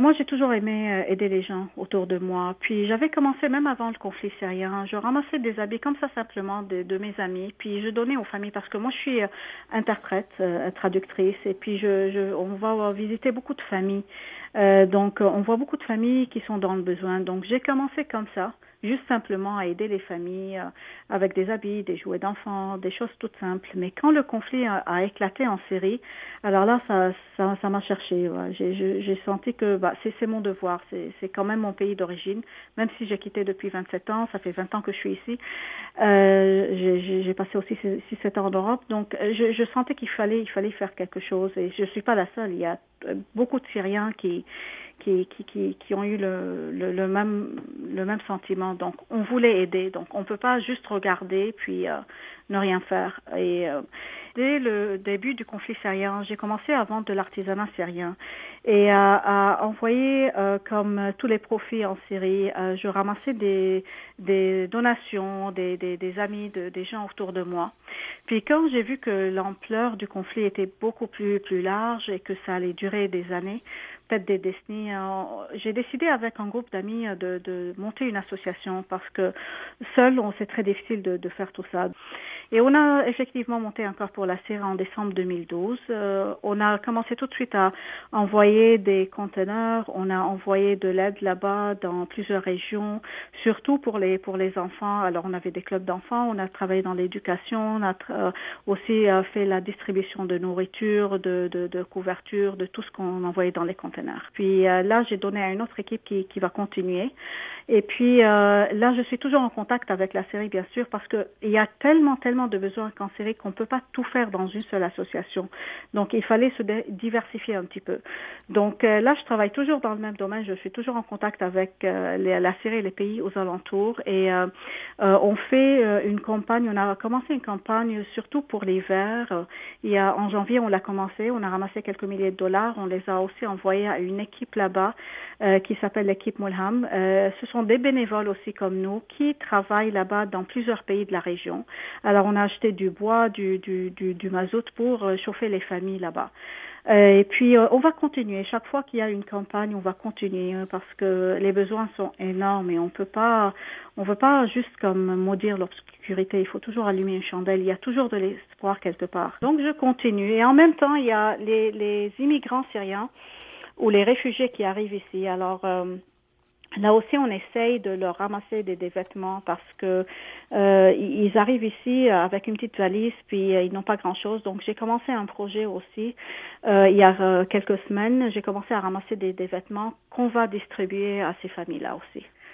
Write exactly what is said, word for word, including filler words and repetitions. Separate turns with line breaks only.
Moi, j'ai toujours aimé euh, aider les gens autour de moi. Puis, j'avais commencé même avant le conflit syrien. Je ramassais des habits comme ça simplement de, de mes amis. Puis, je donnais aux familles parce que moi, je suis euh, interprète, euh, traductrice. Et puis, je, je, on va visiter beaucoup de familles. Euh, donc, on voit beaucoup de familles qui sont dans le besoin. Donc, j'ai commencé comme ça, juste simplement à aider les familles euh, avec des habits, des jouets d'enfants, des choses toutes simples. Mais quand le conflit a, a éclaté en Syrie, alors là, ça, ça, ça m'a cherché. Ouais. J'ai, j'ai, j'ai senti que bah, c'est, c'est mon devoir, c'est, c'est quand même mon pays d'origine. Même si j'ai quitté depuis vingt-sept ans, ça fait vingt ans que je suis ici. Euh, j'ai, j'ai passé aussi six sept ans en Europe, donc je, je sentais qu'il fallait, il fallait faire quelque chose. Et je suis pas la seule. Il y a beaucoup de Syriens qui Qui, qui, qui, qui ont eu le, le, le même le même sentiment. Donc, on voulait aider. Donc, on peut pas juste regarder puis euh, ne rien faire. Et euh, dès le début du conflit syrien, j'ai commencé à vendre de l'artisanat syrien et à, à envoyer euh, comme tous les profits en Syrie. Euh, je ramassais des des donations, des des, des amis, de, des gens autour de moi. Puis quand j'ai vu que l'ampleur du conflit était beaucoup plus plus large et que ça allait durer des années, peut-être des décennies, euh, j'ai décidé avec un groupe d'amis de, de monter une association parce que seul, on c'est très difficile de, de faire tout ça. Et on a effectivement monté un corps pour la Syrie en décembre deux mille douze. Euh, on a commencé tout de suite à envoyer des conteneurs, on a envoyé de l'aide là-bas dans plusieurs régions, surtout pour les pour les enfants. Alors on avait des clubs d'enfants, on a travaillé dans l'éducation, on a tra- aussi euh, fait la distribution de nourriture, de, de, de couverture, de tout ce qu'on envoyait dans les conteneurs. Puis euh, là, j'ai donné à une autre équipe qui, qui va continuer. Et puis euh, là, je suis toujours en contact avec la Syrie, bien sûr, parce que il y a tellement, tellement de besoins en Syrie qu'on peut pas tout faire dans une seule association. Donc, il fallait se dé- diversifier un petit peu. Donc euh, là, je travaille toujours dans le même domaine. Je suis toujours en contact avec euh, les, la Syrie et les pays aux alentours. Et euh, euh, on fait euh, une campagne. On a commencé une campagne surtout pour l'hiver. Il y a en janvier, on l'a commencé. On a ramassé quelques milliers de dollars. On les a aussi envoyés à une équipe là-bas euh, qui s'appelle l'équipe Mulham. Euh, ce sont des bénévoles aussi comme nous qui travaillent là-bas dans plusieurs pays de la région. Alors, on a acheté du bois, du, du, du, du mazout pour euh, chauffer les familles là-bas. Euh, et puis, euh, on va continuer. Chaque fois qu'il y a une campagne, on va continuer hein, parce que les besoins sont énormes et on peut pas, on veut pas juste comme maudire l'obscurité. Il faut toujours allumer une chandelle. Il y a toujours de l'espoir quelque part. Donc, je continue. Et en même temps, il y a les, les immigrants syriens ou les réfugiés qui arrivent ici. Alors, euh, là aussi, on essaye de leur ramasser des, des vêtements parce que euh, ils arrivent ici avec une petite valise puis euh, ils n'ont pas grand-chose. Donc, j'ai commencé un projet aussi euh, il y a euh, quelques semaines. J'ai commencé à ramasser des, des vêtements qu'on va distribuer à ces familles-là aussi.